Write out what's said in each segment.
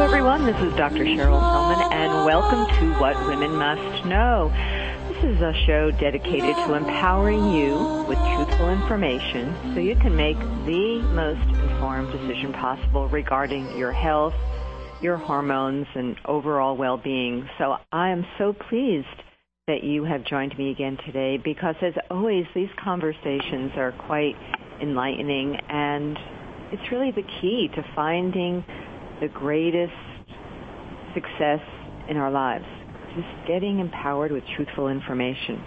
everyone. This is Dr. Cheryl Hillman, and welcome to What Women Must Know. This is a show dedicated to empowering you with truthful information so you can make the most informed decision possible regarding your health, your hormones, and overall well-being. So I am so pleased that you have joined me again today because, as always, these conversations are quite enlightening, and it's really the key to finding the greatest success in our lives, just getting empowered with truthful information.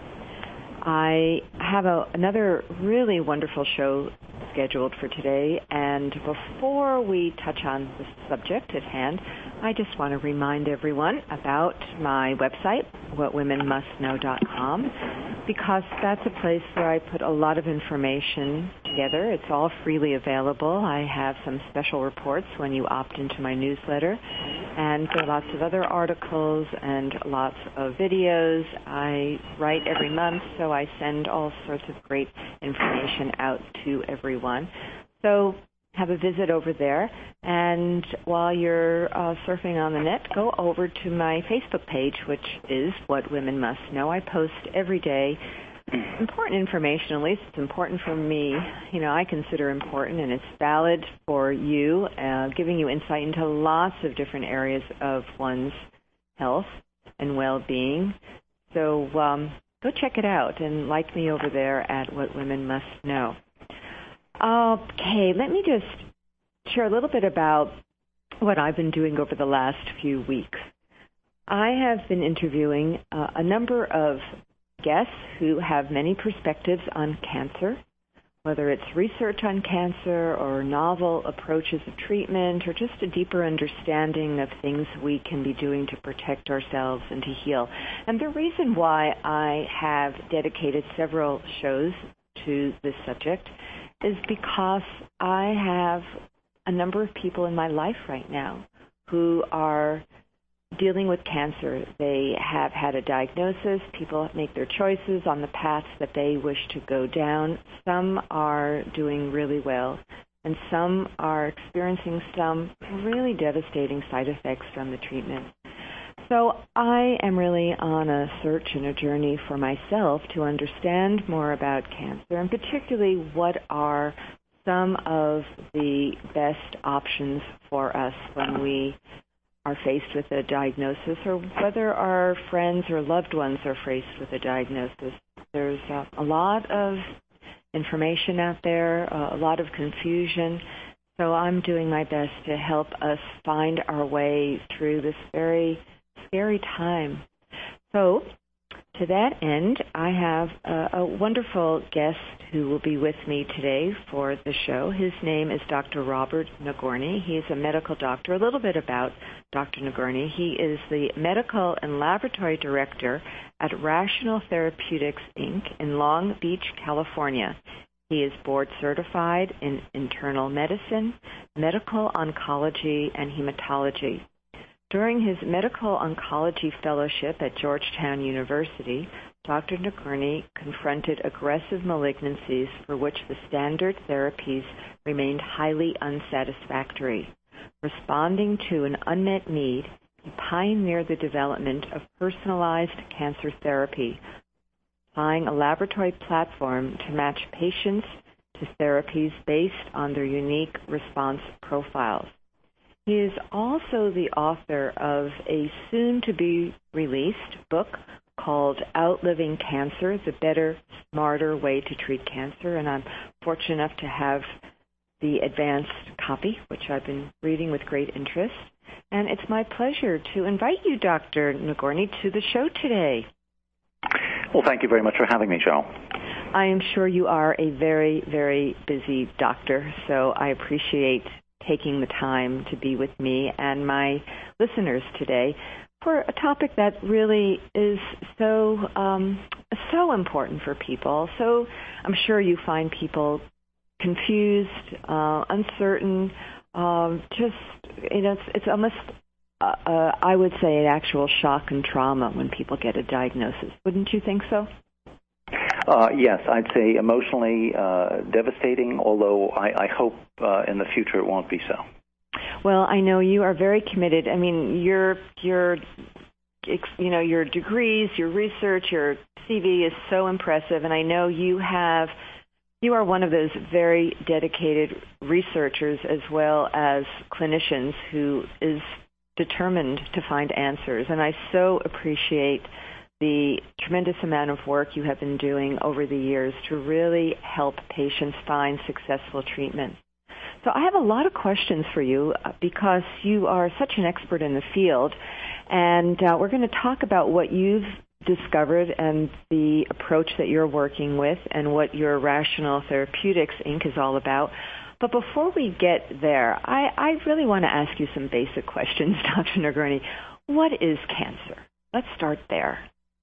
I have another really wonderful show scheduled for today, and before we touch on the subject at hand, I just want to remind everyone about my website, whatwomenmustknow.com, because that's a place where I put a lot of information together. It's all freely available. I have some special reports when you opt into my newsletter, and there are lots of other articles and lots of videos. I write every month, so I send all sorts of great information out to everyone. So have a visit over there, and while you're surfing on the net, go over to my Facebook page, which is What Women Must Know. I post every day important information, at least it's important for me. You know, I consider important, and it's valid for you, giving you insight into lots of different areas of one's health and well-being. So go check it out and like me over there at What Women Must Know. Okay, let me just share a little bit about what I've been doing over the last few weeks. I have been interviewing a number of guests who have many perspectives on cancer, whether it's research on cancer or novel approaches of treatment or just a deeper understanding of things we can be doing to protect ourselves and to heal. And the reason why I have dedicated several shows to this subject is because I have a number of people in my life right now who are dealing with cancer. They have had a diagnosis. People make their choices on the paths that they wish to go down. Some are doing really well, and some are experiencing some really devastating side effects from the treatment. So I am really on a search and a journey for myself to understand more about cancer, and particularly what are some of the best options for us when we are faced with a diagnosis, or whether our friends or loved ones are faced with a diagnosis. There's a lot of information out there, a lot of confusion. So I'm doing my best to help us find our way through this very scary time. So to that end, I have a wonderful guest who will be with me today for the show. His name is Dr. Robert Nagorny. He is a medical doctor. A little bit about Dr. Nagorny. He is the medical and laboratory director at Rational Therapeutics, Inc. in Long Beach, California. He is board certified in internal medicine, medical oncology, and hematology. During his medical oncology fellowship at Georgetown University, Dr. Nagorny confronted aggressive malignancies for which the standard therapies remained highly unsatisfactory. Responding to an unmet need, he pioneered the development of personalized cancer therapy, applying a laboratory platform to match patients to therapies based on their unique response profiles. He is also the author of a soon-to-be-released book called Outliving Cancer, The Better, Smarter Way to Treat Cancer, and I'm fortunate enough to have the advanced copy, which I've been reading with great interest. And it's my pleasure to invite you, Dr. Nagorny, to the show today. Well, thank you very much for having me, Cheryl. I am sure you are a very, very busy doctor, so I appreciate taking the time to be with me and my listeners today for a topic that really is so important for people. So I'm sure you find people confused, uncertain, it's almost, I would say, an actual shock and trauma when people get a diagnosis. Wouldn't you think so? Yes, I'd say emotionally devastating, although I hope in the future it won't be so. Well, I know you are very committed. I mean, your degrees, your research, your CV is so impressive, and I know you are one of those very dedicated researchers as well as clinicians who is determined to find answers. And I so appreciate the tremendous amount of work you have been doing over the years to really help patients find successful treatment. So I have a lot of questions for you because you are such an expert in the field, and we're going to talk about what you've discovered and the approach that you're working with and what your Rational Therapeutics, Inc. is all about. But before we get there, I really want to ask you some basic questions, Dr. Nagorny. What is cancer? Let's start there.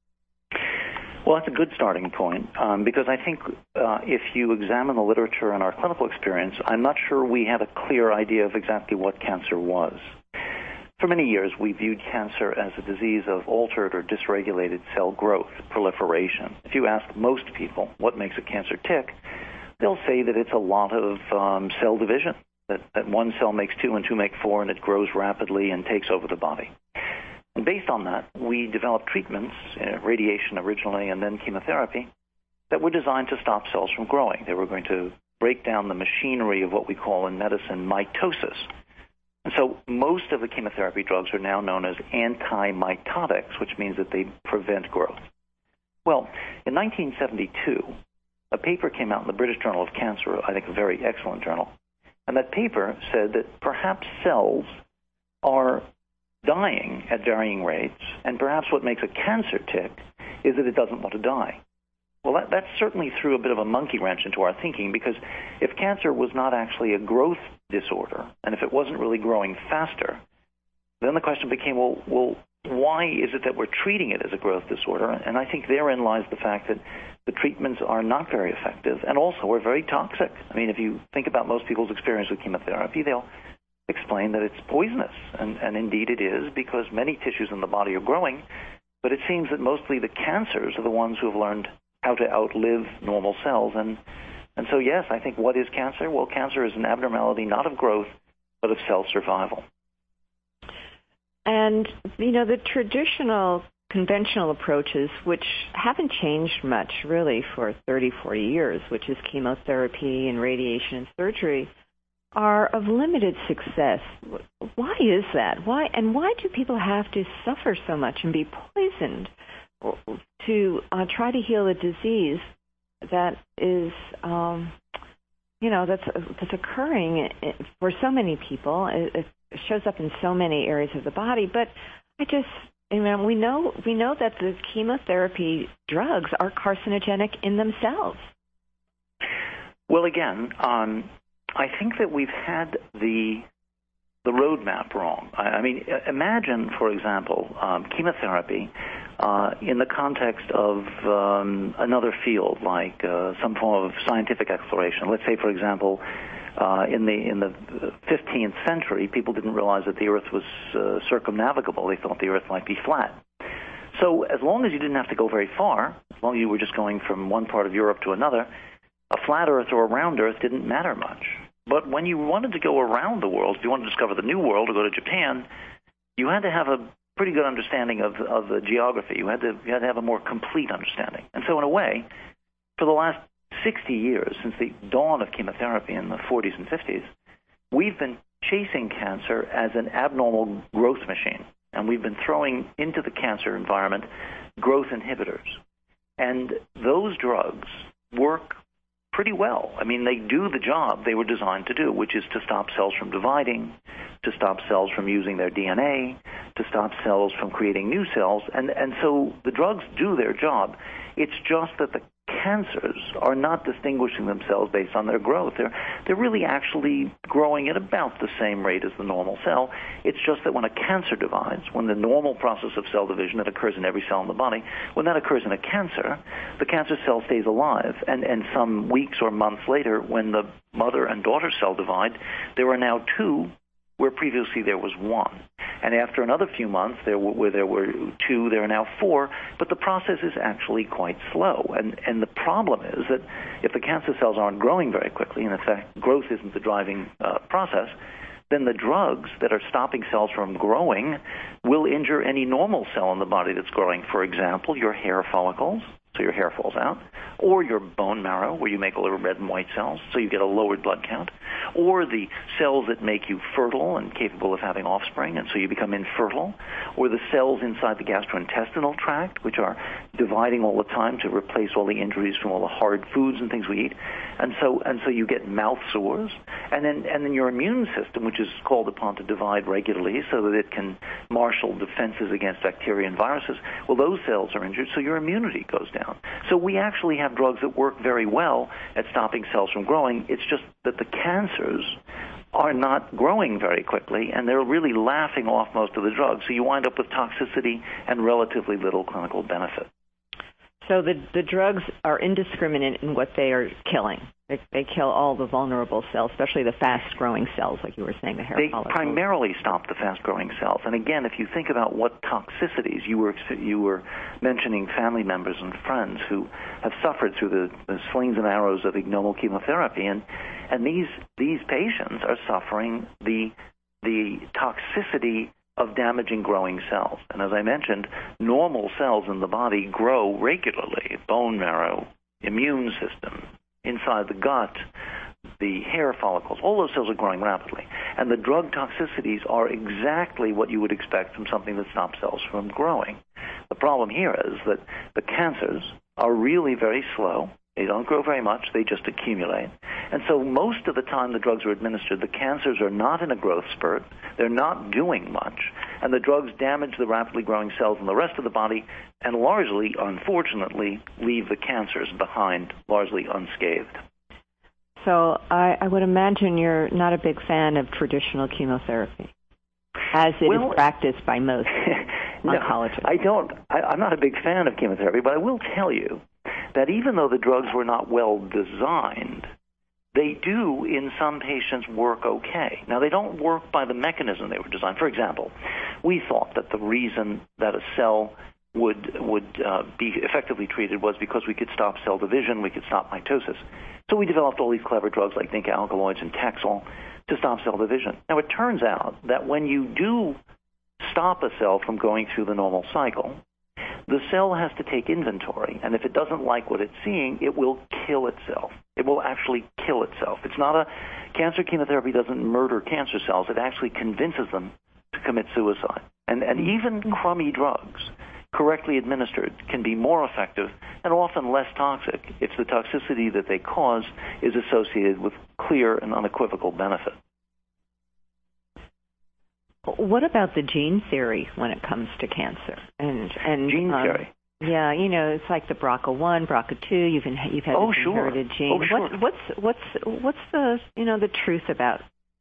Well, that's a good starting point because I think if you examine the literature and our clinical experience, I'm not sure we have a clear idea of exactly what cancer was. For many years, we viewed cancer as a disease of altered or dysregulated cell growth, proliferation. If you ask most people what makes a cancer tick, they'll say that it's a lot of cell division, that one cell makes two and two make four, and it grows rapidly and takes over the body. And based on that, we developed treatments, radiation originally and then chemotherapy, that were designed to stop cells from growing. They were going to break down the machinery of what we call in medicine mitosis. And so most of the chemotherapy drugs are now known as anti-mitotics, which means that they prevent growth. Well, in 1972, a paper came out in the British Journal of Cancer, I think a very excellent journal, and that paper said that perhaps cells are dying at varying rates, and perhaps what makes a cancer tick is that it doesn't want to die. Well, that certainly threw a bit of a monkey wrench into our thinking, because if cancer was not actually a growth disorder, and if it wasn't really growing faster, then the question became, well, why is it that we're treating it as a growth disorder? And I think therein lies the fact that the treatments are not very effective and also are very toxic. I mean, if you think about most people's experience with chemotherapy, they'll explain that it's poisonous, and indeed it is, because many tissues in the body are growing, but it seems that mostly the cancers are the ones who have learned how to outlive normal cells. And so, yes, I think what is cancer? Well, cancer is an abnormality not of growth, but of cell survival. And, the traditional conventional approaches, which haven't changed much really for 30, 40 years, which is chemotherapy and radiation and surgery, are of limited success. Why is that? Why do people have to suffer so much and be poisoned to try to heal a disease that is, that's occurring for so many people? It shows up in so many areas of the body. But we know that the chemotherapy drugs are carcinogenic in themselves. Well, again, I think that we've had the roadmap wrong. I mean, imagine, for example, chemotherapy in the context of another field, like some form of scientific exploration. Let's say, for example, in the 15th century, people didn't realize that the Earth was circumnavigable. They thought the Earth might be flat. So as long as you didn't have to go very far, as long as you were just going from one part of Europe to another, a flat Earth or a round Earth didn't matter much. But when you wanted to go around the world, if you wanted to discover the New World or go to Japan, you had to have a pretty good understanding of the geography. You had to have a more complete understanding. And so in a way, for the last 60 years, since the dawn of chemotherapy in the 40s and 50s, we've been chasing cancer as an abnormal growth machine. And we've been throwing into the cancer environment growth inhibitors. And those drugs work pretty well. I mean, they do the job they were designed to do, which is to stop cells from dividing, to stop cells from using their DNA, to stop cells from creating new cells. And so the drugs do their job. It's just that the cancers are not distinguishing themselves based on their growth. They're really actually growing at about the same rate as the normal cell. It's just that when a cancer divides, when the normal process of cell division that occurs in every cell in the body, when that occurs in a cancer, the cancer cell stays alive. And some weeks or months later, when the mother and daughter cell divide, there are now two where previously there was one. And after another few months, where there were two, there are now four, but the process is actually quite slow. And the problem is that if the cancer cells aren't growing very quickly, and in fact growth isn't the driving process, then the drugs that are stopping cells from growing will injure any normal cell in the body that's growing. For example, your hair follicles, so your hair falls out, or your bone marrow, where you make all the red and white cells, so you get a lowered blood count, or the cells that make you fertile and capable of having offspring, and so you become infertile, or the cells inside the gastrointestinal tract, which are dividing all the time to replace all the injuries from all the hard foods and things we eat, and so you get mouth sores, and then your immune system, which is called upon to divide regularly so that it can marshal defenses against bacteria and viruses, well, those cells are injured, so your immunity goes down. So we actually have drugs that work very well at stopping cells from growing. It's just that the cancers are not growing very quickly, and they're really laughing off most of the drugs. So you wind up with toxicity and relatively little clinical benefit. So the drugs are indiscriminate in what they are killing. They kill all the vulnerable cells, especially the fast-growing cells, like you were saying, the hair follicles. They primarily stop the fast-growing cells. And again, if you think about what toxicities, you were mentioning family members and friends who have suffered through the slings and arrows of ignoble chemotherapy, and these patients are suffering the toxicity of damaging growing cells. And as I mentioned, normal cells in the body grow regularly: bone marrow, immune system, inside the gut, the hair follicles. All those cells are growing rapidly. And the drug toxicities are exactly what you would expect from something that stops cells from growing. The problem here is that the cancers are really very slow. They don't grow very much. They just accumulate. And so most of the time the drugs are administered, the cancers are not in a growth spurt. They're not doing much. And the drugs damage the rapidly growing cells in the rest of the body and largely, unfortunately, leave the cancers behind largely unscathed. So I would imagine you're not a big fan of traditional chemotherapy, as it is practiced by most oncologists. I'm not a big fan of chemotherapy, but I will tell you that even though the drugs were not well designed, they do, in some patients, work okay. Now, they don't work by the mechanism they were designed. For example, we thought that the reason that a cell would be effectively treated was because we could stop cell division, we could stop mitosis. So we developed all these clever drugs like zinc alkaloids and Taxol to stop cell division. Now, it turns out that when you do stop a cell from going through the normal cycle, the cell has to take inventory, and if it doesn't like what it's seeing, it will kill itself. It will actually kill itself. It's not cancer chemotherapy doesn't murder cancer cells. It actually convinces them to commit suicide. And even crummy drugs, correctly administered, can be more effective and often less toxic if the toxicity that they cause is associated with clear and unequivocal benefit. What about the gene theory when it comes to cancer? And gene theory? Yeah, it's like the BRCA1, BRCA2. You've had this inherited gene. Oh, sure. What's the the truth about?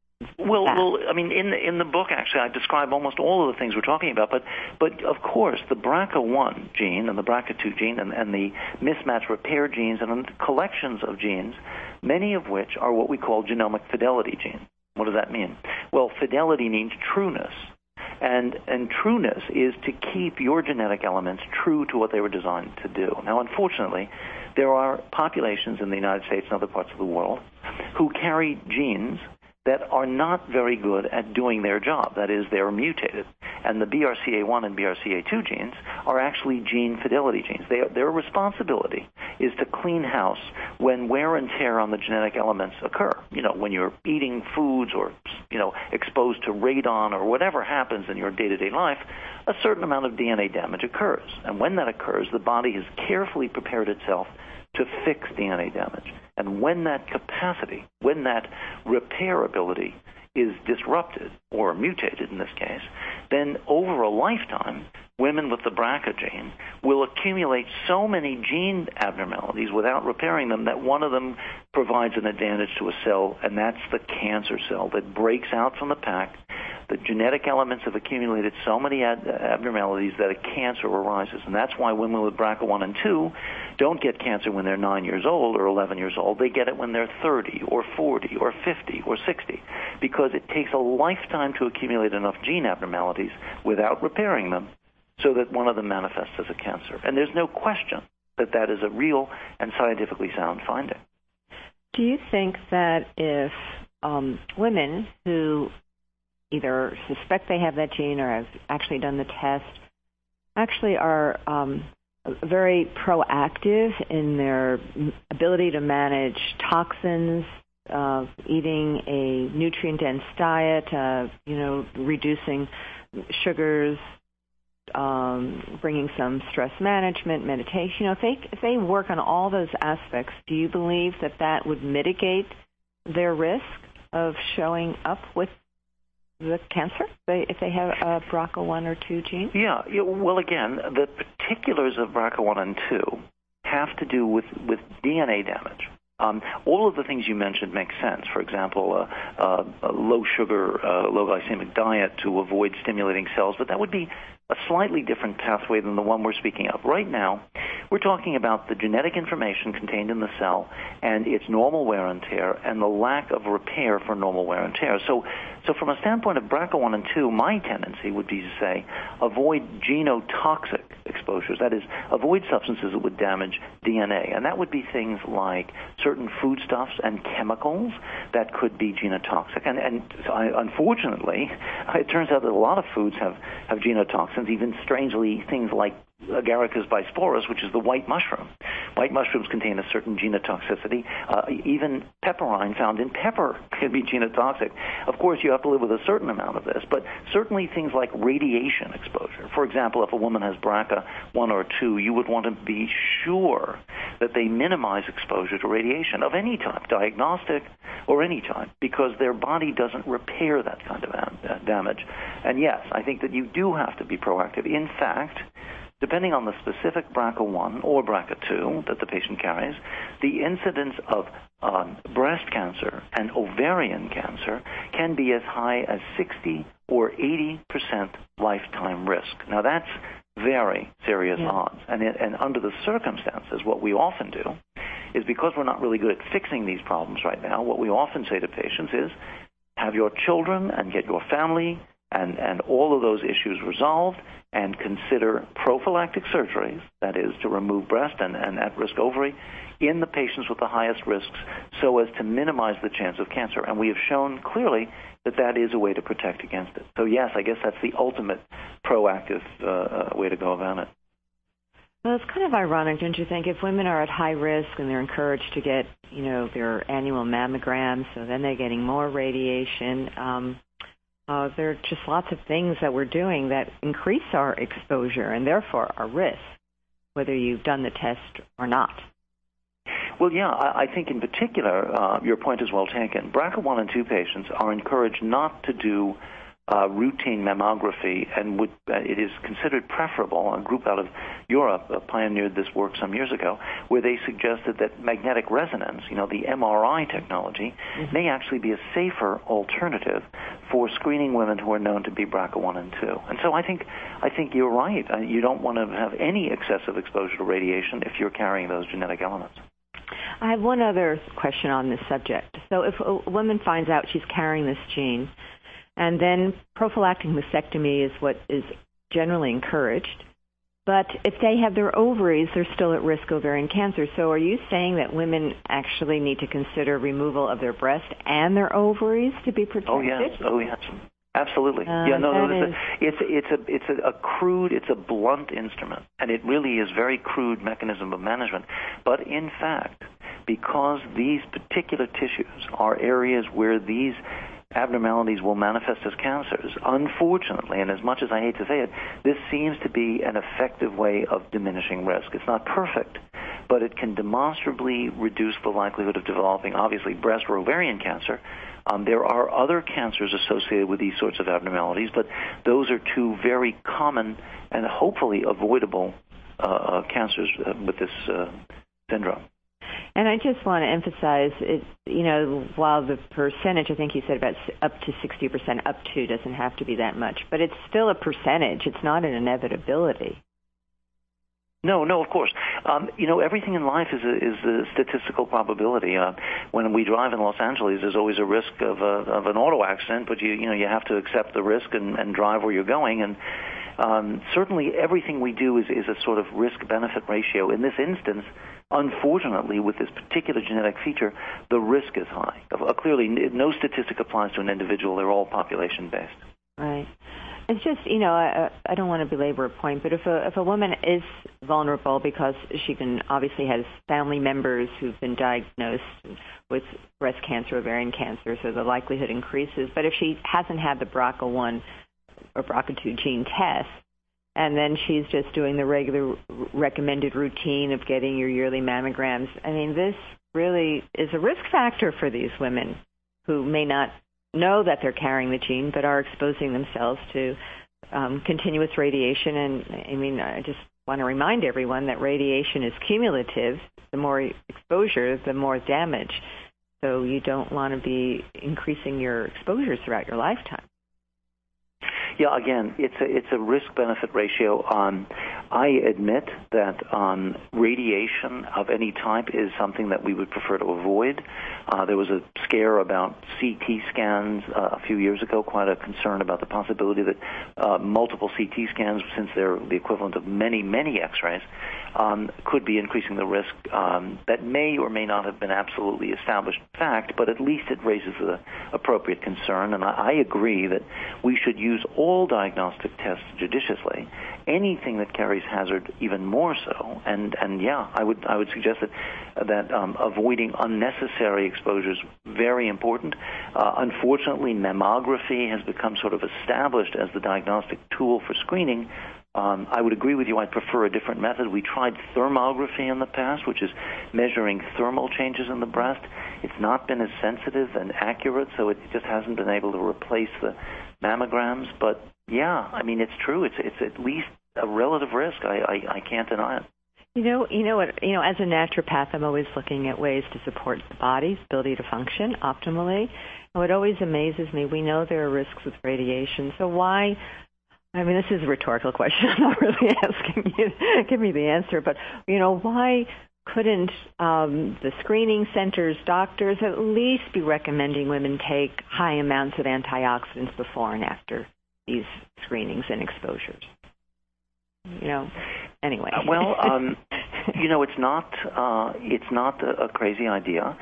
Well, I mean, in the book, actually, I describe almost all of the things we're talking about. But of course, the BRCA1 gene and the BRCA2 gene and the mismatch repair genes and collections of genes, many of which are what we call genomic fidelity genes. What does that mean? Well, fidelity means trueness. And trueness is to keep your genetic elements true to what they were designed to do. Now, unfortunately, there are populations in the United States and other parts of the world who carry genes that are not very good at doing their job. That is, they're mutated. And the BRCA1 and BRCA2 genes are actually gene fidelity genes. Their responsibility is to clean house when wear and tear on the genetic elements occur. When you're eating foods or, exposed to radon or whatever happens in your day-to-day life, a certain amount of DNA damage occurs. And when that occurs, the body has carefully prepared itself to fix DNA damage. And when that capacity, when that repair ability is disrupted or mutated in this case, then over a lifetime, women with the BRCA gene will accumulate so many gene abnormalities without repairing them that one of them provides an advantage to a cell, and that's the cancer cell that breaks out from the pack. The genetic elements have accumulated so many abnormalities that a cancer arises. And that's why women with BRCA1 and 2 don't get cancer when they're 9 years old or 11 years old. They get it when they're 30 or 40 or 50 or 60, because it takes a lifetime to accumulate enough gene abnormalities without repairing them so that one of them manifests as a cancer. And there's no question that that is a real and scientifically sound finding. Do you think that if women who either suspect they have that gene or have actually done the test actually are very proactive in their ability to manage toxins, eating a nutrient-dense diet, reducing sugars, bringing some stress management, meditation. If they work on all those aspects, do you believe that would mitigate their risk of showing up with the cancer if they have a BRCA1 or 2 gene? Yeah. Well, again, the particulars of BRCA1 and 2 have to do with DNA damage. All of the things you mentioned make sense. For example, a low sugar, low glycemic diet to avoid stimulating cells, but that would be a slightly different pathway than the one we're speaking of. Right now, we're talking about the genetic information contained in the cell and its normal wear and tear and the lack of repair for normal wear and tear. So from a standpoint of BRCA1 and 2, my tendency would be to say avoid genotoxic exposures. That is, avoid substances that would damage DNA. And that would be things like certain foodstuffs and chemicals that could be genotoxic. And unfortunately, it turns out that a lot of foods have genotoxins, even strangely things like Agaricus bisporus, which is the white mushroom. White mushrooms contain a certain genotoxicity. Even pepperine found in pepper can be genotoxic. Of course, you have to live with a certain amount of this, but certainly things like radiation exposure. For example, if a woman has BRCA1 or 2, you would want to be sure that they minimize exposure to radiation of any type, diagnostic or any type, because their body doesn't repair that kind of damage. And yes, I think that you do have to be proactive. In fact, depending on the specific BRCA1 or BRCA2 that the patient carries, the incidence of breast cancer and ovarian cancer can be as high as 60 or 80% lifetime risk. Now, that's very serious odds. And under the circumstances, what we often do is, because we're not really good at fixing these problems right now, what we often say to patients is, have your children and get your family and all of those issues resolved, and consider prophylactic surgeries, that is, to remove breast and at-risk ovary, in the patients with the highest risks so as to minimize the chance of cancer. And we have shown clearly that is a way to protect against it. So, yes, I guess that's the ultimate proactive way to go about it. Well, it's kind of ironic, don't you think? If women are at high risk and they're encouraged to get, their annual mammograms, so then they're getting more radiation, there are just lots of things that we're doing that increase our exposure and therefore our risk, whether you've done the test or not. Well, yeah, I think in particular, your point is well taken. BRCA1 and 2 patients are encouraged not to do routine mammography, and it is considered preferable. A group out of Europe pioneered this work some years ago, where they suggested that magnetic resonance, the MRI technology, may actually be a safer alternative for screening women who are known to be BRCA1 and 2. And so I think you're right. You don't want to have any excessive exposure to radiation if you're carrying those genetic elements. I have one other question on this subject. So if a woman finds out she's carrying this gene, and then prophylactic mastectomy is what is generally encouraged, but if they have their ovaries, they're still at risk of ovarian cancer. So are you saying that women actually need to consider removal of their breast and their ovaries to be protected? Oh, yes. Absolutely. It's a crude, it's a blunt instrument, and it really is very crude mechanism of management. But in fact, because these particular tissues are areas where these abnormalities will manifest as cancers, unfortunately, and as much as I hate to say it, this seems to be an effective way of diminishing risk. It's not perfect, but it can demonstrably reduce the likelihood of developing, obviously, breast or ovarian cancer. There are other cancers associated with these sorts of abnormalities, but those are two very common and hopefully avoidable cancers with this syndrome. And I just want to emphasize, while the percentage, I think you said about up to 60%, up to doesn't have to be that much, but it's still a percentage. It's not an inevitability. No, of course. Everything in life is a statistical probability. When we drive in Los Angeles, there's always a risk of an auto accident, but you have to accept the risk and drive where you're going. And certainly everything we do is a sort of risk-benefit ratio. In this instance, unfortunately, with this particular genetic feature, the risk is high. Clearly, no statistic applies to an individual. They're all population-based. Right. It's just, I don't want to belabor a point, but if a woman is vulnerable because she obviously has family members who've been diagnosed with breast cancer, ovarian cancer, so the likelihood increases. But if she hasn't had the BRCA1 or BRCA2 gene test, and then she's just doing the regular recommended routine of getting your yearly mammograms, I mean, this really is a risk factor for these women who may not know that they're carrying the gene but are exposing themselves to continuous radiation. And I mean, I just want to remind everyone that radiation is cumulative. The more exposure, the more damage. So you don't want to be increasing your exposures throughout your lifetime. Yeah, again, it's a risk-benefit ratio. I admit that radiation of any type is something that we would prefer to avoid. There was a scare about CT scans a few years ago, quite a concern about the possibility that multiple CT scans, since they're the equivalent of many, many X-rays, could be increasing the risk. That may or may not have been absolutely established fact, but at least it raises the appropriate concern. And I agree that we should use all diagnostic tests judiciously. Anything that carries hazard, even more so. And yeah, I would suggest that avoiding unnecessary exposures very important. Unfortunately, mammography has become sort of established as the diagnostic tool for screening. I would agree with you. I'd prefer a different method. We tried thermography in the past, which is measuring thermal changes in the breast. It's not been as sensitive and accurate, so it just hasn't been able to replace the mammograms. But yeah, I mean, it's true. It's at least a relative risk. I can't deny it. You know what? As a naturopath, I'm always looking at ways to support the body's ability to function optimally. And what always amazes me, we know there are risks with radiation. So why? I mean, this is a rhetorical question. I'm not really asking you to give me the answer, but why couldn't the screening centers, doctors, at least be recommending women take high amounts of antioxidants before and after these screenings and exposures? Anyway. Well, it's not a crazy idea.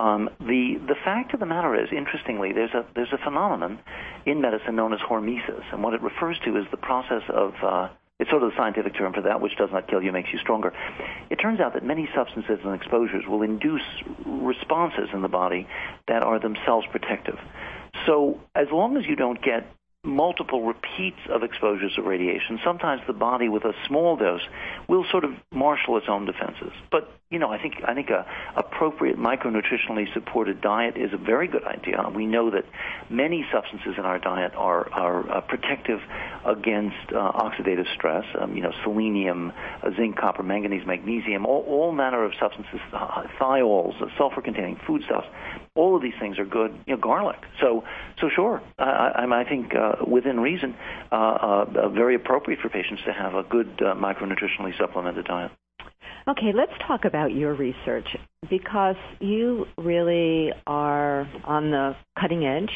The fact of the matter is, interestingly, there's a phenomenon in medicine known as hormesis, and what it refers to is the process of it's sort of the scientific term for that which does not kill you makes you stronger. It turns out that many substances and exposures will induce responses in the body that are themselves protective. So as long as you don't get multiple repeats of exposures of radiation, sometimes the body with a small dose will sort of marshal its own defenses. But I think a appropriate micronutritionally supported diet is a very good idea. We know that many substances in our diet are protective against oxidative stress. Selenium, zinc, copper, manganese, magnesium, all manner of substances, thiols, sulfur-containing foodstuffs. All of these things are good. Garlic. So sure. I think within reason, very appropriate for patients to have a good micronutritionally supplemented diet. Okay, let's talk about your research, because you really are on the cutting edge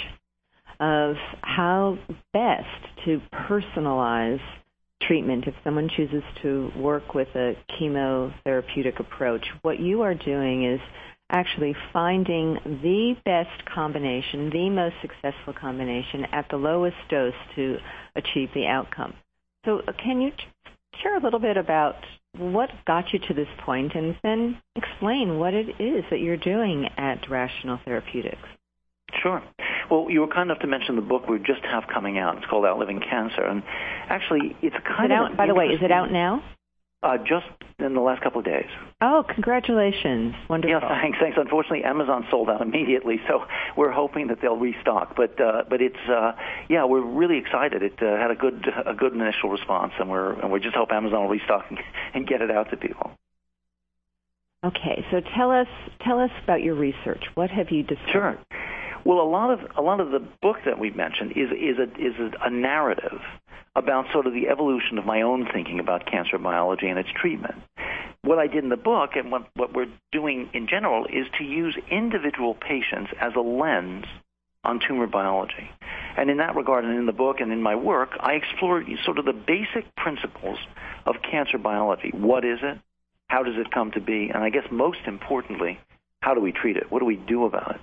of how best to personalize treatment if someone chooses to work with a chemotherapeutic approach. What you are doing is actually finding the best combination, the most successful combination at the lowest dose to achieve the outcome. So can you share a little bit about what got you to this point, and then explain what it is that you're doing at Rational Therapeutics? Sure. Well, you were kind enough to mention the book we just have coming out. It's called Outliving Cancer, and actually it's kind of... By the way, is it out now? Just in the last couple of days. Oh, congratulations. Wonderful. Yeah, thanks. Unfortunately, Amazon sold out immediately, so we're hoping that they'll restock. But it's we're really excited. It had a good initial response, and we just hope Amazon will restock and get it out to people. Okay, so tell us about your research. What have you discovered? Sure. Well, a lot of the book that we've mentioned is a narrative about sort of the evolution of my own thinking about cancer biology and its treatment. What I did in the book, and what we're doing in general, is to use individual patients as a lens on tumor biology. And in that regard, and in the book and in my work, I explored sort of the basic principles of cancer biology. What is it? How does it come to be? And I guess most importantly, how do we treat it? What do we do about it?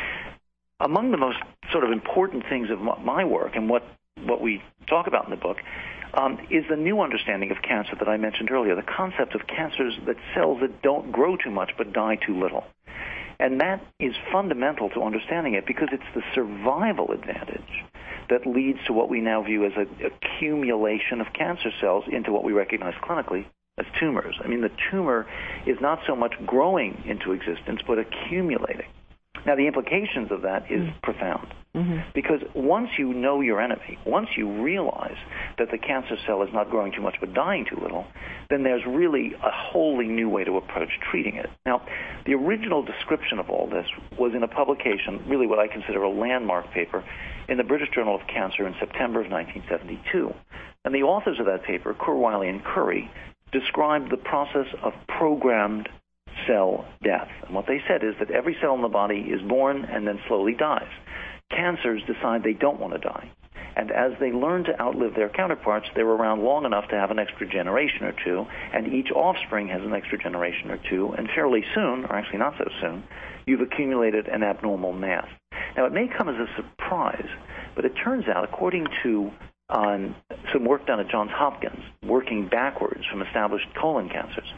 Among the most sort of important things of my work and what we talk about in the book is the new understanding of cancer that I mentioned earlier, the concept of cancers, that cells that don't grow too much but die too little. And that is fundamental to understanding it because it's the survival advantage that leads to what we now view as an accumulation of cancer cells into what we recognize clinically as tumors. I mean, the tumor is not so much growing into existence but accumulating. Now, the implications of that is profound. Because once you know your enemy, once you realize that the cancer cell is not growing too much but dying too little, then there's really a wholly new way to approach treating it. Now, the original description of all this was in a publication, really what I consider a landmark paper, in the British Journal of Cancer in September of 1972. And the authors of that paper, Kurzweil and Curry, described the process of programmed cell death. And what they said is that every cell in the body is born and then slowly dies. Cancers decide they don't want to die. And as they learn to outlive their counterparts, they're around long enough to have an extra generation or two, and each offspring has an extra generation or two, and fairly soon, or actually not so soon, you've accumulated an abnormal mass. Now, it may come as a surprise, but it turns out, according to some work done at Johns Hopkins, working backwards from established colon cancers,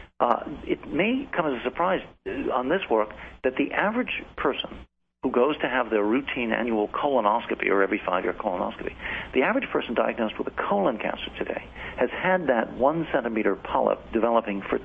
it may come as a surprise on this work that the average person who goes to have their routine annual colonoscopy or every 5-year colonoscopy, the average person diagnosed with a colon cancer today has had that 1-centimeter polyp developing for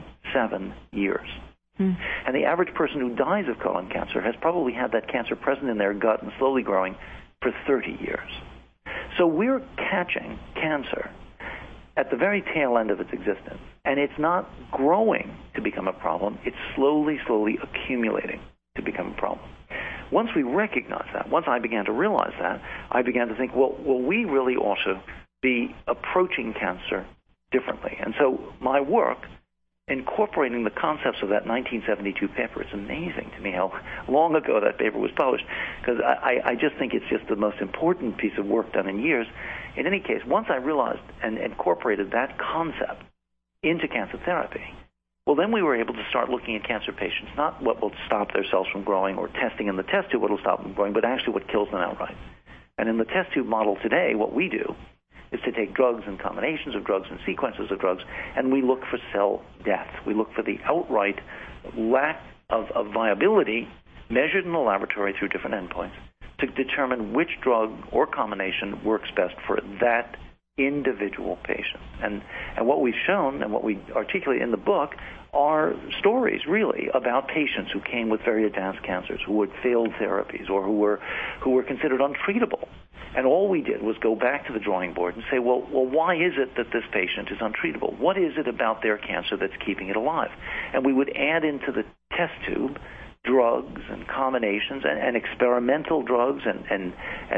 27 years. And the average person who dies of colon cancer has probably had that cancer present in their gut and slowly growing for 30 years. So we're catching cancer at the very tail end of its existence, and it's not growing to become a problem. It's slowly accumulating to become a problem. Once we recognize that, once I began to realize that, I began to think, well, we really ought to be approaching cancer differently. And so my work, incorporating the concepts of that 1972 paper, it's amazing to me how long ago that paper was published, because I just think it's just the most important piece of work done in years. In any case, once I realized and incorporated that concept into cancer therapy, well, then we were able to start looking at cancer patients, not what will stop their cells from growing or testing in the test tube what will stop them growing, but actually what kills them outright. And in the test tube model today, what we do is to take drugs and combinations of drugs and sequences of drugs, and we look for cell death. We look for the outright lack of viability measured in the laboratory through different endpoints to determine which drug or combination works best for that individual patient. And what we've shown and what we articulate in the book are stories, really, about patients who came with very advanced cancers, who had failed therapies, or who were considered untreatable. And all we did was go back to the drawing board and say, well, why is it that this patient is untreatable? What is it about their cancer that's keeping it alive? And we would add into the test tube drugs and combinations and experimental drugs and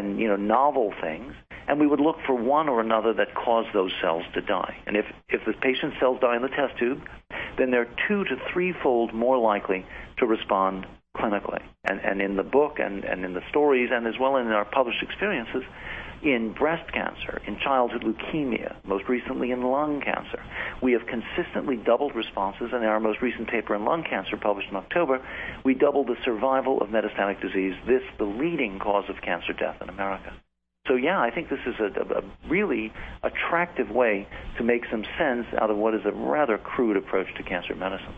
novel things, and we would look for one or another that caused those cells to die. And if the patient's cells die in the test tube, then they're 2 to 3-fold more likely to respond clinically. And in the book and in the stories and as well in our published experiences, in breast cancer, in childhood leukemia, most recently in lung cancer, we have consistently doubled responses. And in our most recent paper in lung cancer, published in October, we doubled the survival of metastatic disease, this the leading cause of cancer death in America. So, yeah, I think this is a really attractive way to make some sense out of what is a rather crude approach to cancer medicine.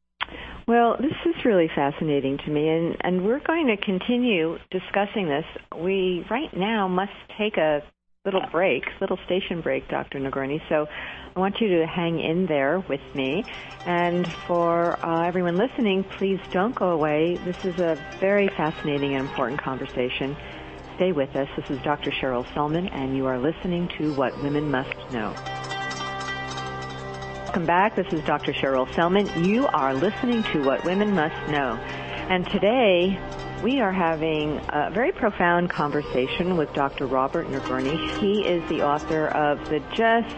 Well, this is really fascinating to me, and we're going to continue discussing this. We right now must take a little station break, Dr. Nagorny, so I want you to hang in there with me. And for everyone listening, please don't go away. This is a very fascinating and important conversation. Stay with us. This is Dr. Cheryl Selman, and you are listening to What Women Must Know. Welcome back. This is Dr. Cheryl Selman. You are listening to What Women Must Know. And today, we are having a very profound conversation with Dr. Robert Nagorny. He is the author of the just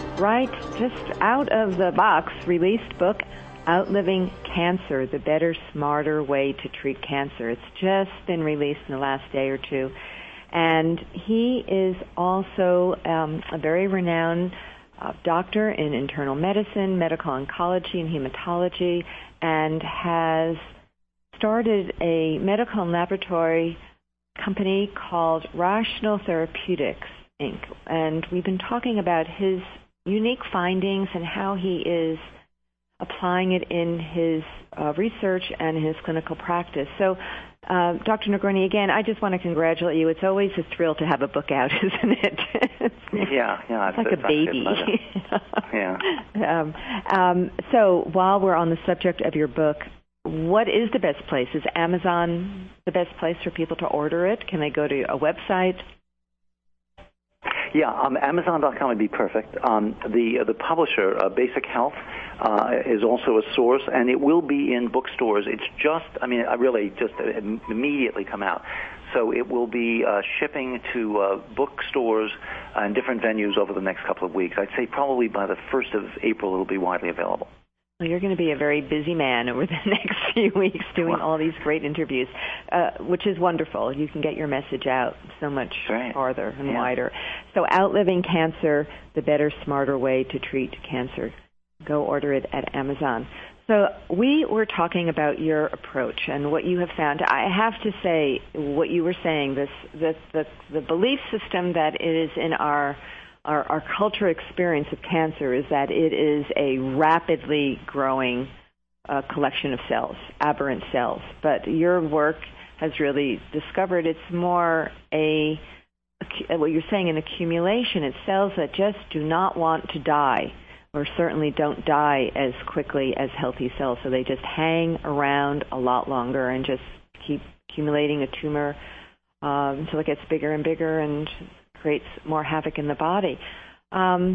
out-of-the-box released book, Outliving Cancer, The Better, Smarter Way to Treat Cancer. It's just been released in the last day or two. And he is also a very renowned doctor in internal medicine, medical oncology, and hematology, and has started a medical and laboratory company called Rational Therapeutics, Inc. And we've been talking about his unique findings and how he is applying it in his research and his clinical practice. So, Dr. Negroni, again, I just want to congratulate you. It's always a thrill to have a book out, isn't it? Yeah. It's like a baby. Yeah. So while we're on the subject of your book, what is the best place? Is Amazon the best place for people to order it? Can they go to a website? Yeah, Amazon.com would be perfect. The publisher, Basic Health, is also a source, and it will be in bookstores. It's just, I really just immediately come out. So it will be shipping to bookstores and different venues over the next couple of weeks. I'd say probably by the 1st of April it'll be widely available. Well, you're going to be a very busy man over the next few weeks doing all these great interviews, which is wonderful. You can get your message out so much farther and wider. So Outliving Cancer, the better, smarter way to treat cancer. Go order it at Amazon. So we were talking about your approach and what you have found. I have to say what you were saying, the belief system that is in our culture experience of cancer is that it is a rapidly growing collection of cells, aberrant cells. But your work has really discovered it's more what you're saying, an accumulation. It's cells that just do not want to die, or certainly don't die as quickly as healthy cells. So they just hang around a lot longer and just keep accumulating a tumor until it gets bigger and bigger and creates more havoc in the body. That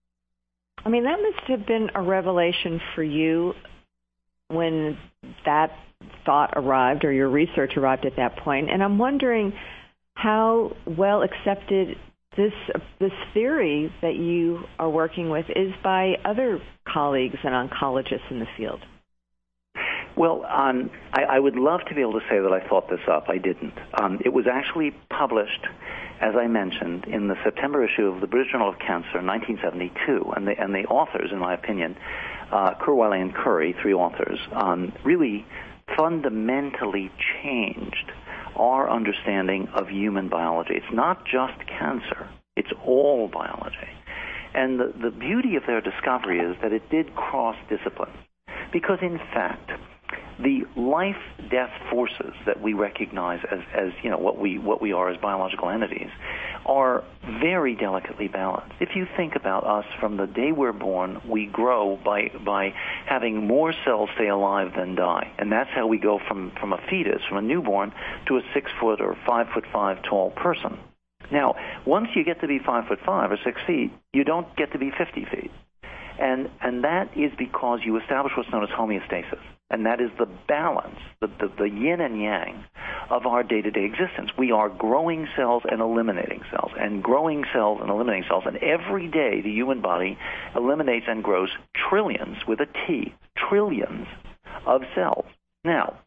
must have been a revelation for you when that thought arrived or your research arrived at that point. And I'm wondering how well accepted this theory that you are working with is by other colleagues and oncologists in the field. Well, I would love to be able to say that I thought this up. I didn't. It was actually published, as I mentioned, in the September issue of the British Journal of Cancer in 1972. And the authors, in my opinion, Kurzweil and Curry, 3 authors, really fundamentally changed our understanding of human biology. It's not just cancer. It's all biology. And the beauty of their discovery is that it did cross disciplines. Because, in fact, the life-death forces that we recognize as what we are as biological entities are very delicately balanced. If you think about us from the day we're born, we grow by having more cells stay alive than die. And that's how we go from a fetus, from a newborn, to a 6 foot or 5'5" tall person. Now, once you get to be 5'5" or 6 feet, you don't get to be 50 feet. And that is because you establish what's known as homeostasis. And that is the balance, the yin and yang of our day-to-day existence. We are growing cells and eliminating cells, and growing cells and eliminating cells. And every day the human body eliminates and grows trillions, with a T, trillions of cells. Now,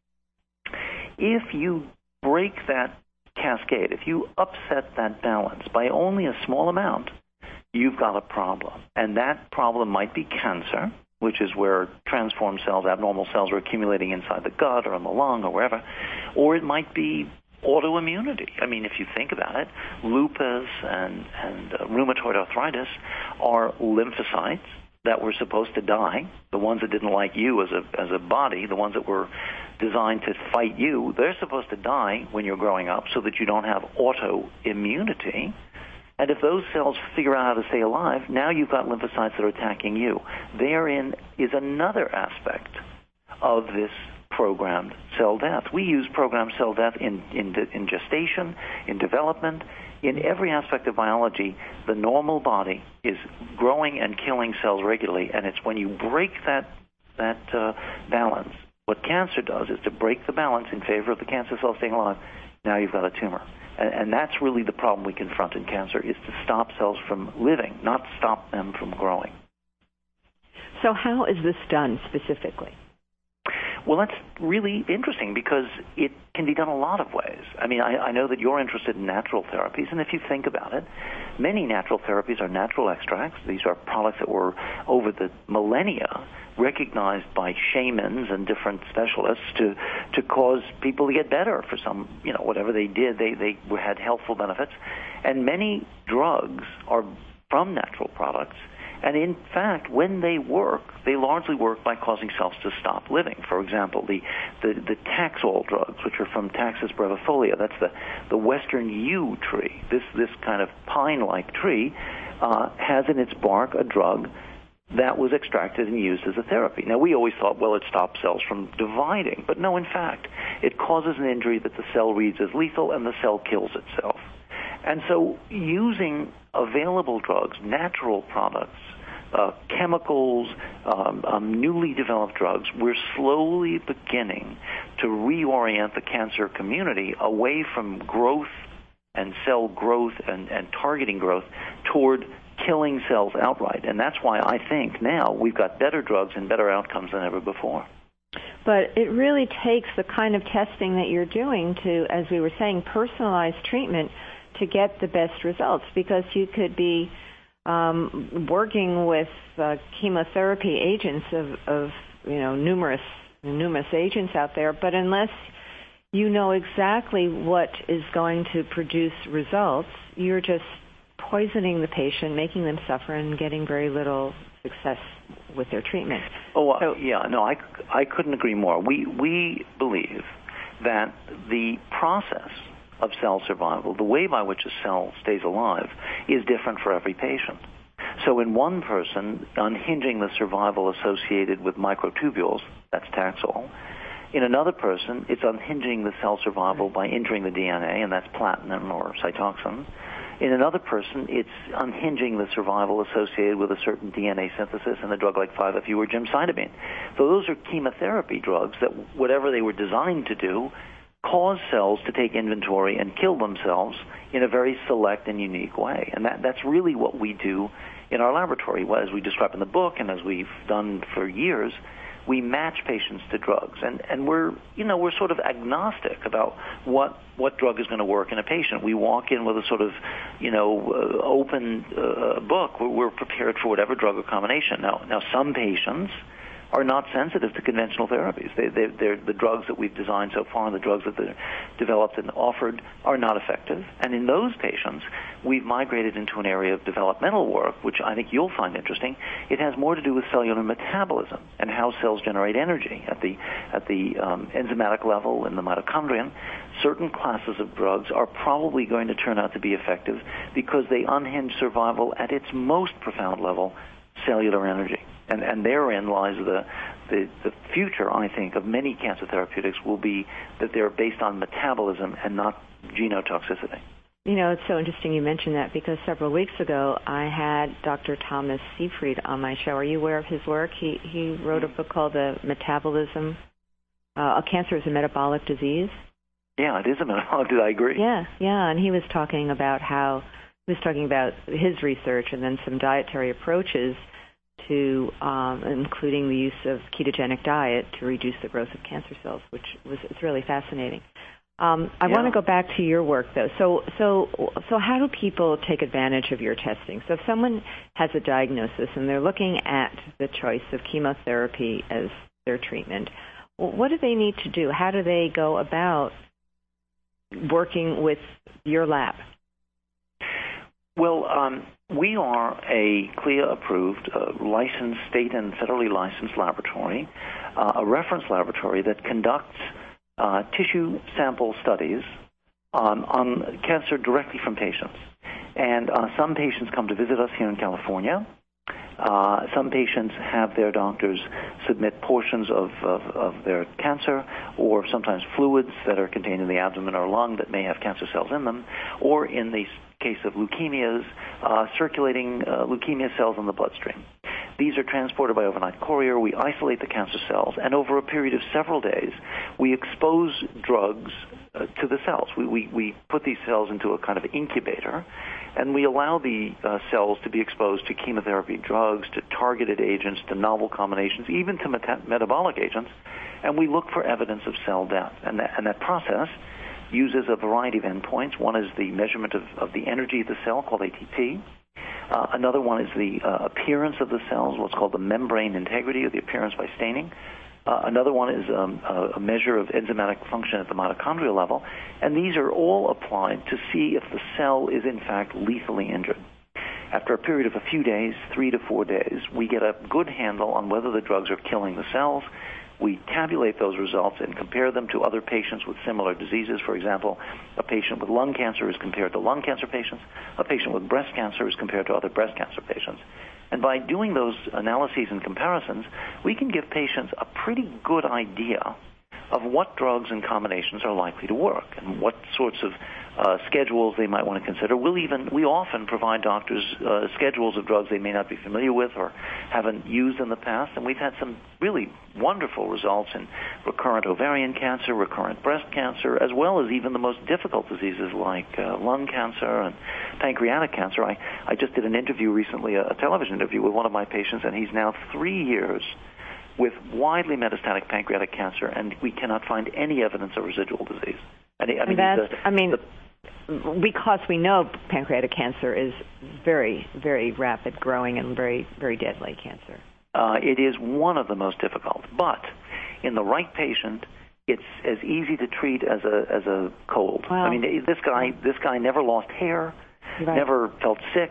if you break that cascade, if you upset that balance by only a small amount, you've got a problem. And that problem might be cancer, which is where transformed cells, abnormal cells, are accumulating inside the gut or in the lung or wherever. Or it might be autoimmunity. If you think about it, lupus and rheumatoid arthritis are lymphocytes that were supposed to die, the ones that didn't like you as a body, the ones that were designed to fight you. They're supposed to die when you're growing up so that you don't have autoimmunity. And if those cells figure out how to stay alive, now you've got lymphocytes that are attacking you. Therein is another aspect of this programmed cell death. We use programmed cell death in gestation, in development, in every aspect of biology. The normal body is growing and killing cells regularly, and it's when you break that balance. What cancer does is to break the balance in favor of the cancer cell staying alive. Now you've got a tumor. And that's really the problem we confront in cancer, is to stop cells from living, not stop them from growing. So how is this done specifically? Well, that's really interesting because it can be done a lot of ways. I mean, I know that you're interested in natural therapies, and if you think about it, many natural therapies are natural extracts. These are products that were, over the millennia, recognized by shamans and different specialists to cause people to get better for some, whatever they did, they had healthful benefits. And many drugs are from natural products. And in fact, when they work, they largely work by causing cells to stop living. For example, the Taxol drugs, which are from Taxus brevifolia, that's the western yew tree. This kind of pine-like tree has in its bark a drug that was extracted and used as a therapy. Now, we always thought, well, it stops cells from dividing. But no, in fact, it causes an injury that the cell reads as lethal, and the cell kills itself. And so using available drugs, natural products, chemicals, newly developed drugs, we're slowly beginning to reorient the cancer community away from growth and cell growth and targeting growth toward killing cells outright. And that's why I think now we've got better drugs and better outcomes than ever before. But it really takes the kind of testing that you're doing to, as we were saying, personalized treatment to get the best results, because you could be working with chemotherapy agents of numerous agents out there, but unless you know exactly what is going to produce results, you're just poisoning the patient, making them suffer, and getting very little success with their treatment. I couldn't agree more. We believe that the process of cell survival, the way by which a cell stays alive, is different for every patient. So in one person, unhinging the survival associated with microtubules, that's Taxol. In another person, it's unhinging the cell survival by injuring the DNA, and that's platinum or Cytoxan. In another person, it's unhinging the survival associated with a certain DNA synthesis and a drug like 5-FU or gemcitabine. So those are chemotherapy drugs that, whatever they were designed to do, cause cells to take inventory and kill themselves in a very select and unique way. And that's really what we do in our laboratory. As we describe in the book and as we've done for years, we match patients to drugs. And we're sort of agnostic about what drug is going to work in a patient. We walk in with a sort of, open book. We're prepared for whatever drug or combination. Now some patients are not sensitive to conventional therapies. They're the drugs that we've designed so far and the drugs that they're developed and offered are not effective. And in those patients, we've migrated into an area of developmental work, which I think you'll find interesting. It has more to do with cellular metabolism and how cells generate energy at the enzymatic level in the mitochondrion. Certain classes of drugs are probably going to turn out to be effective because they unhinge survival at its most profound level, cellular energy. And therein lies the future, I think, of many cancer therapeutics will be that they're based on metabolism and not genotoxicity. It's so interesting you mentioned that, because several weeks ago I had Dr. Thomas Seyfried on my show. Are you aware of his work? He wrote a book called The Metabolism. Cancer is a Metabolic Disease. Yeah, it is a metabolic disease. I agree. Yeah, and he was talking about his research and then some dietary approaches to including the use of ketogenic diet to reduce the growth of cancer cells, it's really fascinating. I want to go back to your work, though. So how do people take advantage of your testing? So if someone has a diagnosis and they're looking at the choice of chemotherapy as their treatment, what do they need to do? How do they go about working with your lab? Well, we are a CLIA-approved, licensed, state and federally licensed laboratory, a reference laboratory that conducts tissue sample studies on cancer directly from patients. And some patients come to visit us here in California. Some patients have their doctors submit portions of their cancer, or sometimes fluids that are contained in the abdomen or lung that may have cancer cells in them, or in the case of leukemias, circulating leukemia cells in the bloodstream. These are transported by overnight courier. We isolate the cancer cells, and over a period of several days, we expose drugs to the cells. We put these cells into a kind of incubator, and we allow the cells to be exposed to chemotherapy drugs, to targeted agents to novel combinations, even to metabolic agents, and we look for evidence of cell death. And that process uses a variety of endpoints. One is the measurement of the energy of the cell, called ATP. Another one is the appearance of the cells, what's called the membrane integrity, or the appearance by staining. Another one is a measure of enzymatic function at the mitochondrial level. And these are all applied to see if the cell is, in fact, lethally injured. After a period of a few days, 3 to 4 days, we get a good handle on whether the drugs are killing the cells. We tabulate those results and compare them to other patients with similar diseases. For example, a patient with lung cancer is compared to lung cancer patients. A patient with breast cancer is compared to other breast cancer patients. And by doing those analyses and comparisons, we can give patients a pretty good idea of what drugs and combinations are likely to work and what sorts of schedules they might want to consider. We often provide doctors schedules of drugs they may not be familiar with or haven't used in the past, and we've had some really wonderful results in recurrent ovarian cancer, recurrent breast cancer, as well as even the most difficult diseases like lung cancer and pancreatic cancer. I just did an interview recently, a television interview with one of my patients, and he's now 3 years with widely metastatic pancreatic cancer, and we cannot find any evidence of residual disease. Because we know pancreatic cancer is very, very rapid growing and very, very deadly cancer. It is one of the most difficult, but in the right patient, it's as easy to treat as a cold. Wow. I mean, this guy never lost hair, right. Never felt sick,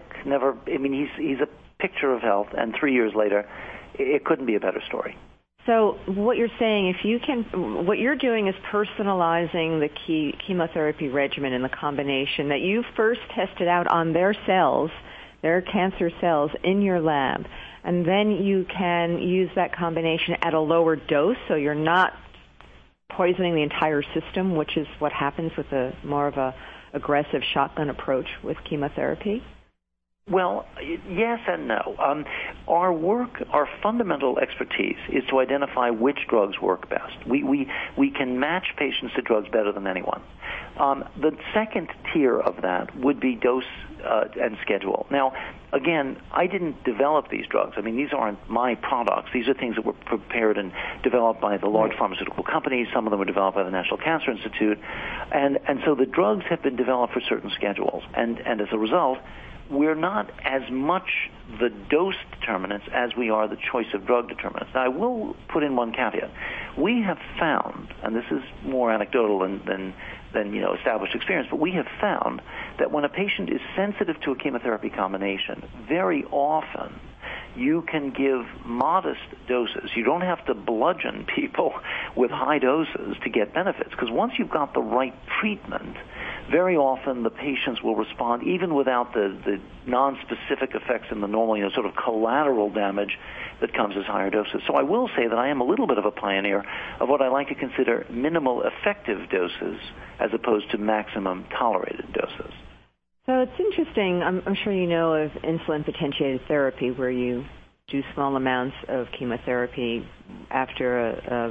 he's a picture of health, and 3 years later, it couldn't be a better story. So what you're saying, what you're doing is personalizing the chemotherapy regimen and the combination that you first tested out on their cells, their cancer cells in your lab, and then you can use that combination at a lower dose, so you're not poisoning the entire system, which is what happens with more of a aggressive shotgun approach with chemotherapy. Well, yes and no. Our work, our fundamental expertise is to identify which drugs work best. We can match patients to drugs better than anyone. The second tier of that would be dose and schedule. Now, again, I didn't develop these drugs. I mean, these aren't my products. These are things that were prepared and developed by the large pharmaceutical companies. Some of them were developed by the National Cancer Institute. And so the drugs have been developed for certain schedules. And as a result, we're not as much the dose determinants as we are the choice of drug determinants. Now, I will put in one caveat. We have found, and this is more anecdotal than established experience, but we have found that when a patient is sensitive to a chemotherapy combination, very often you can give modest doses. You don't have to bludgeon people with high doses to get benefits, because once you've got the right treatment, very often the patients will respond even without the non-specific effects in the normal, sort of collateral damage that comes as higher doses. So I will say that I am a little bit of a pioneer of what I like to consider minimal effective doses as opposed to maximum tolerated doses. So it's interesting. I'm sure you know of insulin-potentiated therapy, where you do small amounts of chemotherapy after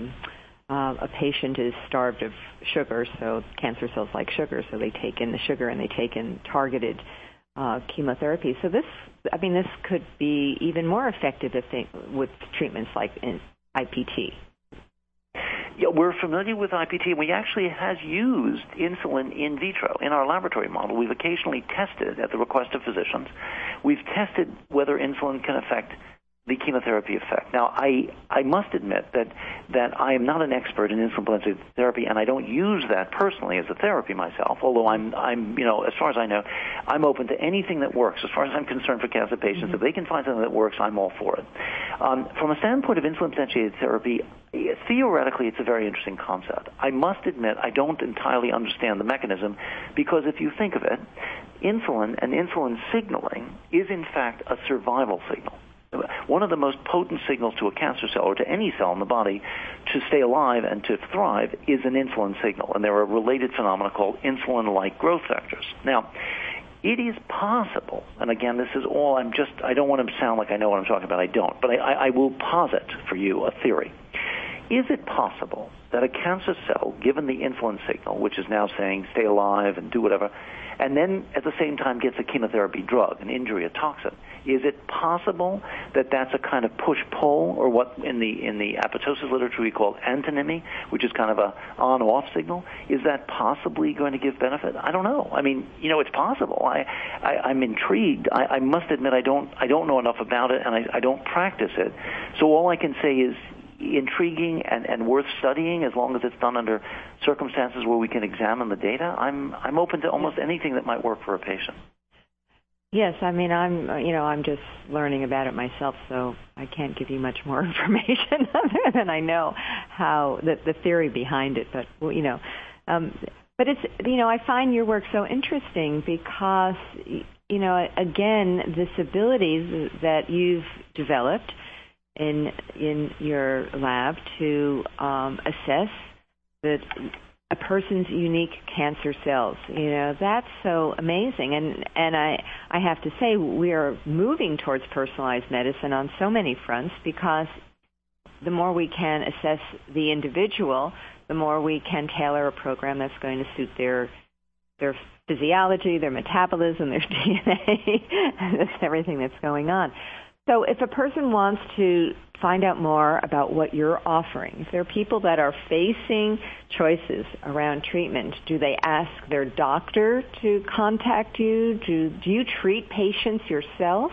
a patient is starved of sugar. So cancer cells like sugar, so they take in the sugar and they take in targeted chemotherapy. So this could be even more effective with treatments like IPT. Yeah, we're familiar with IPT, and we actually have used insulin in vitro in our laboratory model. We've occasionally tested at the request of physicians. We've tested whether insulin can affect the chemotherapy effect. Now, I must admit that I am not an expert in insulin-potentiated therapy, and I don't use that personally as a therapy myself, although I'm as far as I know, I'm open to anything that works. As far as I'm concerned for cancer patients, if they can find something that works, I'm all for it. From a standpoint of insulin-potentiated therapy, theoretically, it's a very interesting concept. I must admit I don't entirely understand the mechanism, because if you think of it, insulin and insulin signaling is in fact a survival signal. One of the most potent signals to a cancer cell or to any cell in the body to stay alive and to thrive is an insulin signal, and there are related phenomena called insulin-like growth factors. Now, it is possible, and again, this is all I don't want to sound like I know what I'm talking about. I don't, but I will posit for you a theory. Is it possible that a cancer cell, given the insulin signal, which is now saying stay alive and do whatever, and then at the same time gets a chemotherapy drug, an injury, a toxin, Is it possible that that's a kind of push-pull, or what in the apoptosis literature we call antonymy, which is kind of a on-off signal? Is that possibly going to give benefit? I don't know. I mean, it's possible. I'm intrigued. I must admit I don't know enough about it, and I don't practice it. So all I can say is intriguing and worth studying as long as it's done under circumstances where we can examine the data. I'm open to almost anything that might work for a patient. Yes, I mean, I'm just learning about it myself, so I can't give you much more information other than I know how the theory behind it. But but it's I find your work so interesting because again, this ability that you've developed in your lab to assess a person's unique cancer cells. That's so amazing. And I have to say, we are moving towards personalized medicine on so many fronts, because the more we can assess the individual, the more we can tailor a program that's going to suit their physiology, their metabolism, their DNA, everything that's going on. So if a person wants to find out more about what you're offering, if there are people that are facing choices around treatment, do they ask their doctor to contact you? Do you treat patients yourself?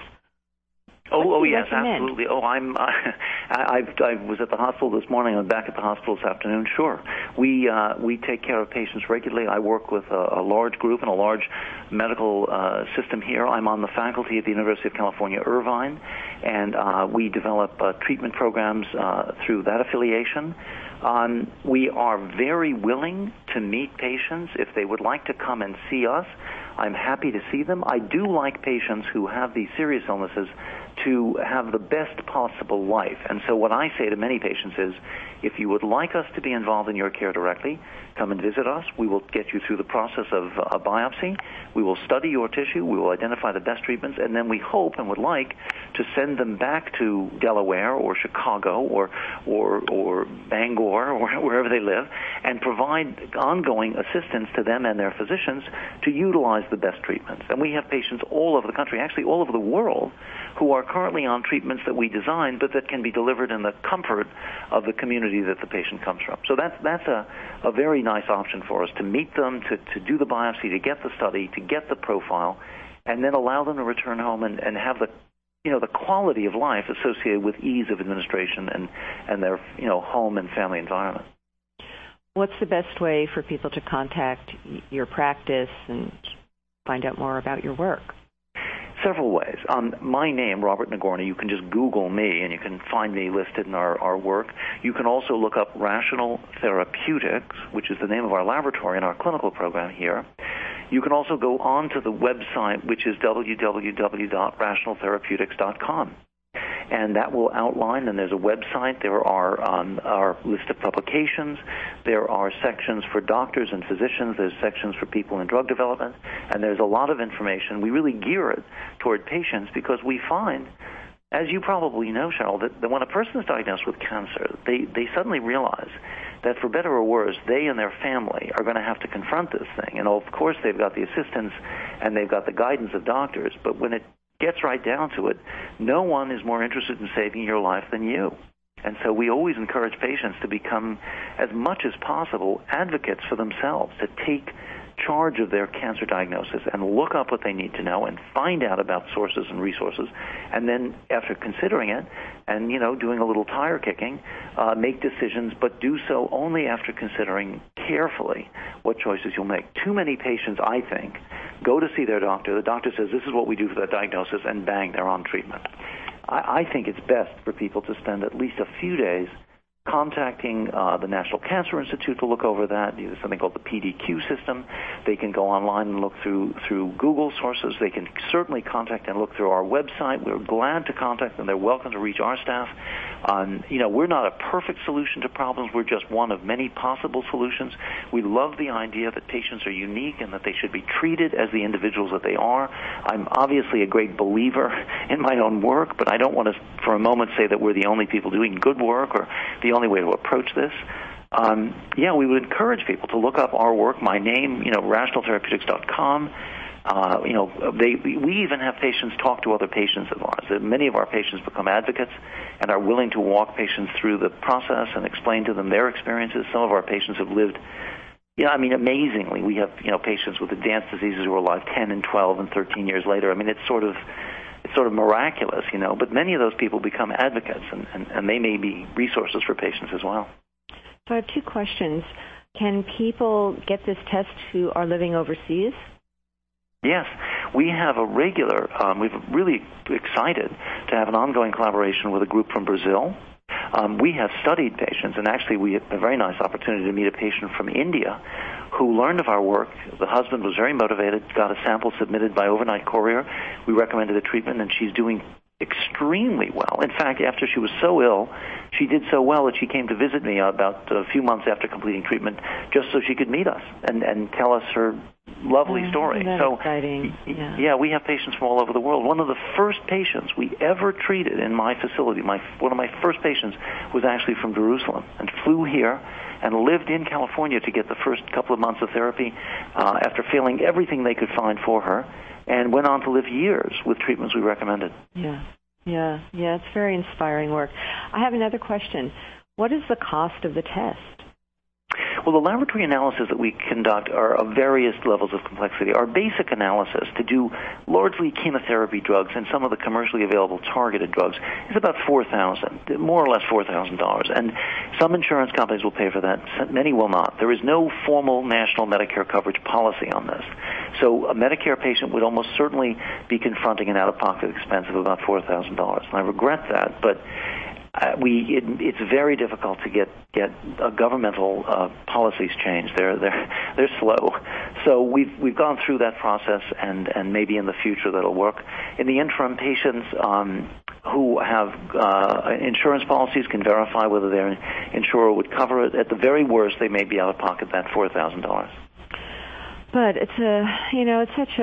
Oh yes, absolutely. I was at the hospital this morning. I'm back at the hospital this afternoon. Sure, we take care of patients regularly. I work with a large group and a large medical system here. I'm on the faculty at the University of California, Irvine, and we develop treatment programs through that affiliation. We are very willing to meet patients if they would like to come and see us. I'm happy to see them. I do like patients who have these serious illnesses to have the best possible life. And so what I say to many patients is, if you would like us to be involved in your care directly, come and visit us. We will get you through the process of a biopsy. We will study your tissue. We will identify the best treatments, and then we hope and would like to send them back to Delaware or Chicago or Bangor or wherever they live, and provide ongoing assistance to them and their physicians to utilize the best treatments. And we have patients all over the country, actually all over the world, who are currently on treatments that we designed, but that can be delivered in the comfort of the community that the patient comes from. So that's a very nice option for us, to meet them, to do the biopsy, to get the study, to get the profile, and then allow them to return home and have the quality of life associated with ease of administration and their home and family environment. What's the best way for people to contact your practice and find out more about your work? Several ways. My name, Robert Nagorny, you can just Google me and you can find me listed in our work. You can also look up Rational Therapeutics, which is the name of our laboratory and our clinical program here. You can also go on to the website, which is www.rationaltherapeutics.com. And that will outline, and there's a website, there are our list of publications, there are sections for doctors and physicians, there's sections for people in drug development, and there's a lot of information. We really gear it toward patients because we find, as you probably know, Cheryl, that when a person is diagnosed with cancer, they suddenly realize that for better or worse, they and their family are going to have to confront this thing. And of course, they've got the assistance and they've got the guidance of doctors, but when it gets right down to it, no one is more interested in saving your life than you. And so we always encourage patients to become, as much as possible, advocates for themselves, to take charge of their cancer diagnosis and look up what they need to know and find out about sources and resources, and then after considering it and doing a little tire kicking, make decisions, but do so only after considering carefully what choices you'll make. Too many patients, I think, go to see their doctor. The doctor says, this is what we do for that diagnosis, and bang, they're on treatment. I think it's best for people to spend at least a few days contacting the National Cancer Institute to look over that. There's something called the PDQ system. They can go online and look through Google sources. They can certainly contact and look through our website. We're glad to contact them. They're welcome to reach our staff. We're not a perfect solution to problems. We're just one of many possible solutions. We love the idea that patients are unique and that they should be treated as the individuals that they are. I'm obviously a great believer in my own work, but I don't want to for a moment say that we're the only people doing good work or the only way to approach this. We would encourage people to look up our work. My name, rationaltherapeutics.com. We even have patients talk to other patients of ours. Many of our patients become advocates and are willing to walk patients through the process and explain to them their experiences. Some of our patients have lived, amazingly. We have, patients with advanced diseases who are alive 10 and 12 and 13 years later. I mean, it's sort of miraculous, but many of those people become advocates, and they may be resources for patients as well. So I have two questions. Can people get this test who are living overseas? Yes, we have we're really excited to have an ongoing collaboration with a group from Brazil. We have studied patients, and actually we had a very nice opportunity to meet a patient from India who learned of our work. The husband was very motivated, got a sample submitted by overnight courier. We recommended a treatment, and she's doing extremely well. In fact, after she was so ill, she did so well that she came to visit me about a few months after completing treatment just so she could meet us and tell us her lovely story. So exciting. Yeah, we have patients from all over the world. One of the first patients we ever treated in my facility, one of my first patients, was actually from Jerusalem and flew here and lived in California to get the first couple of months of therapy after failing everything they could find for her, and went on to live years with treatments we recommended. Yeah, it's very inspiring work. I have another question. What is the cost of the test? Well, the laboratory analysis that we conduct are of various levels of complexity. Our basic analysis to do largely chemotherapy drugs and some of the commercially available targeted drugs is about $4,000, more or less $4,000. And some insurance companies will pay for that. Many will not. There is no formal national Medicare coverage policy on this. So a Medicare patient would almost certainly be confronting an out-of-pocket expense of about $4,000. And I regret that, but it's very difficult to get governmental policies changed. They're slow. So we've gone through that process, and maybe in the future that'll work. In the interim, patients who have insurance policies can verify whether their insurer would cover it. At the very worst, they may be out of pocket that $4,000. But it's such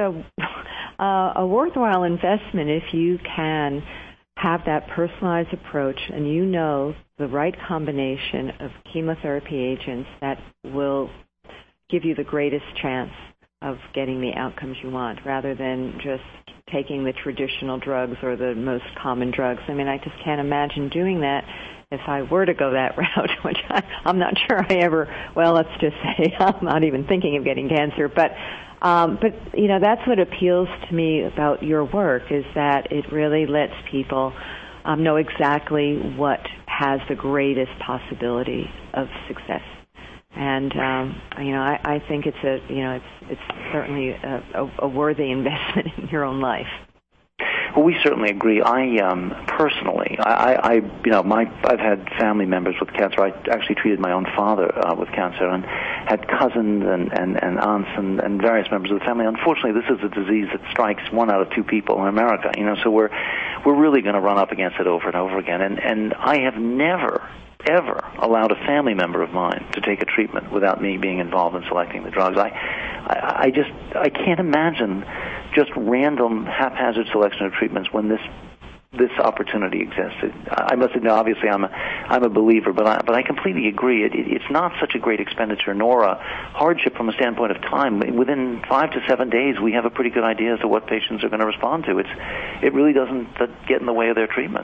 a worthwhile investment if you can have that personalized approach, and the right combination of chemotherapy agents that will give you the greatest chance of getting the outcomes you want, rather than just taking the traditional drugs or the most common drugs. I mean, I just can't imagine doing that if I were to go that route, which I'm not sure I ever, let's just say I'm not even thinking of getting cancer, but that's what appeals to me about your work, is that it really lets people know exactly what has the greatest possibility of success. And I think it's certainly a worthy investment in your own life. Well, we certainly agree. Personally, I've had family members with cancer. I actually treated my own father with cancer, and had cousins and aunts and various members of the family. Unfortunately, this is a disease that strikes 1 out of 2 people in America. So we're really going to run up against it over and over again. And I have never ever allowed a family member of mine to take a treatment without me being involved in selecting the drugs. I can't imagine just random haphazard selection of treatments when this opportunity exists. I must admit, obviously, I'm a believer, but I completely agree. It's not such a great expenditure nor a hardship from a standpoint of time. Within 5 to 7 days, we have a pretty good idea as to what patients are going to respond to. It really doesn't get in the way of their treatment.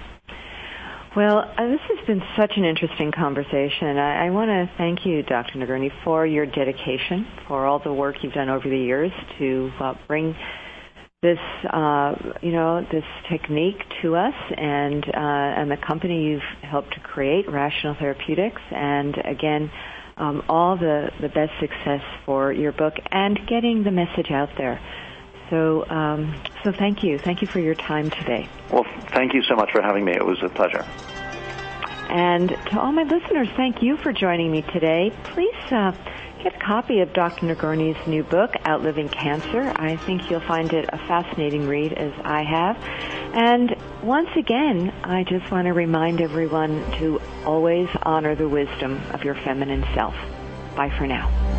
Well, this has been such an interesting conversation. I want to thank you, Dr. Nagurni, for your dedication, for all the work you've done over the years to bring this, this technique to us, and the company you've helped to create, Rational Therapeutics, and again, all the best success for your book and getting the message out there. So thank you. Thank you for your time today. Well, thank you so much for having me. It was a pleasure. And to all my listeners, thank you for joining me today. Please get a copy of Dr. Nagurni's new book, Outliving Cancer. I think you'll find it a fascinating read, as I have. And once again, I just want to remind everyone to always honor the wisdom of your feminine self. Bye for now.